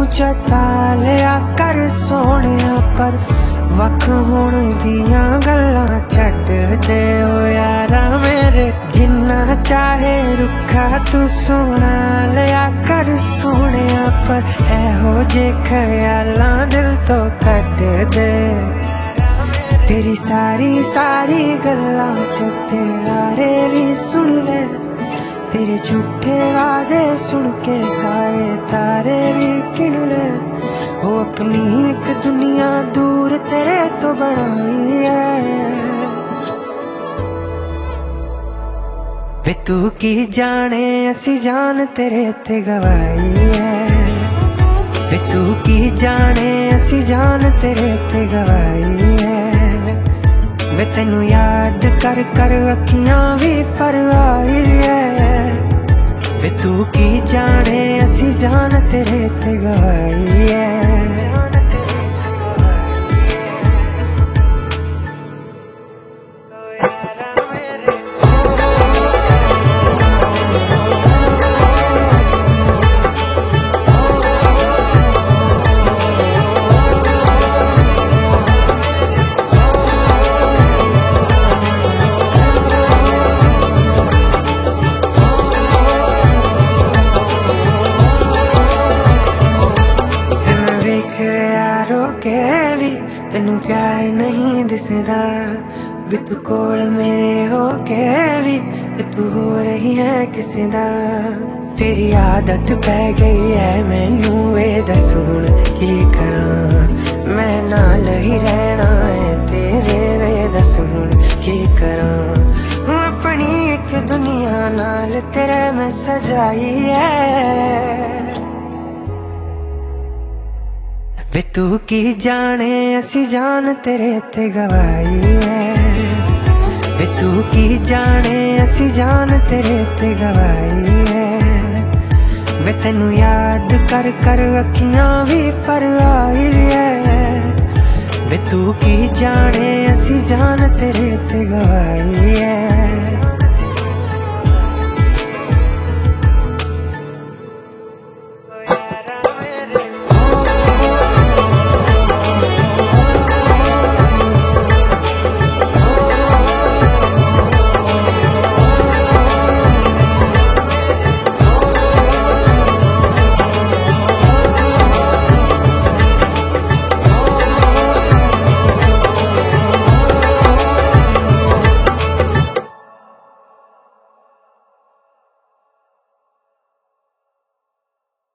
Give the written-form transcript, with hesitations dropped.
जता लिया कर सोनिया, पर वख होण दियां गल्लां छड्ड दे ओ यारा मेरे। जिन्ना चाहे रुखा तू सोना लिया कर सोनिया, पर एहो जे ख्यालां दिल तो कट दे। तेरी सारी सारी गल्लां च तेरे लारे भी सुन ले, तेरे झूठे वादे सुन के सारे तारे भी गिन ले। वो अपनी एक दुनिया दूर तेरे तो बनाई है, वे तू की जाने असी जान तेरे ते गवाई है। वे तू की जाने असी जान तेरे ते गवाई है। वे तेनू याद कर कर अखियां भी पर आई है। वे तू की जाने असी जान तेरे ते गवाई है। तेनू प्यार नहीं दिसदा भी तू कोल मेरे हो के भी, तू हो रही है किसे दा। तेरी आदत पै गई है मैनू, वे दस हुण की करा। मैं नाल ही रहना है तेरे, वे दस हुण की करा। अपनी एक दुनिया नाल तेरे मैं सजाई है। वे तू की जाने असी जान तेरे ते गवाई है। वे तू की जाने असी जान तेरे ते गवाई है। वे तेनू याद कर कर अखियां भी पर आई है। वे तू की जाने असी जान तेरे ते गवाई है।